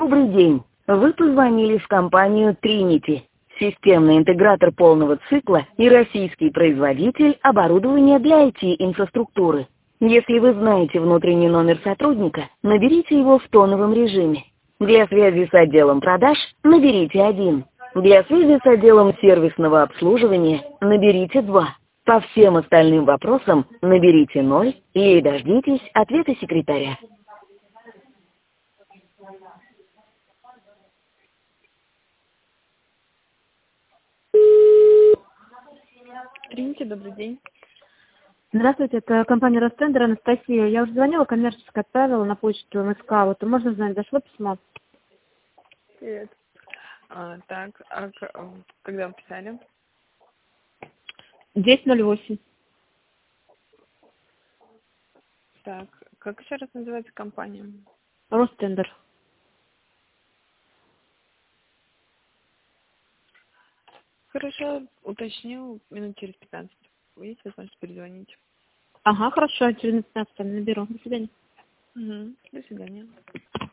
Добрый день. Вы позвонили в компанию Trinity, системный интегратор полного цикла и российский производитель оборудования для IT-инфраструктуры. Если вы знаете внутренний номер сотрудника, наберите его в тоновом режиме. Для связи с отделом продаж наберите 1. Для связи с отделом сервисного обслуживания наберите 2. По всем остальным вопросам наберите 0 и дождитесь ответа секретаря. Тринити, добрый день. Здравствуйте, это компания Ростендер, Анастасия. Я уже звонила, коммерчески отправила на почту МСК. Вот можно знать, дошло письмо? Привет. Когда вы писали? 10:08. Так, как еще раз называется компания? Ростендер. Хорошо, уточнил, минут через 15. Есть возможность перезвонить? Ага, хорошо, через 15 наберу. До свидания. Угу. До свидания.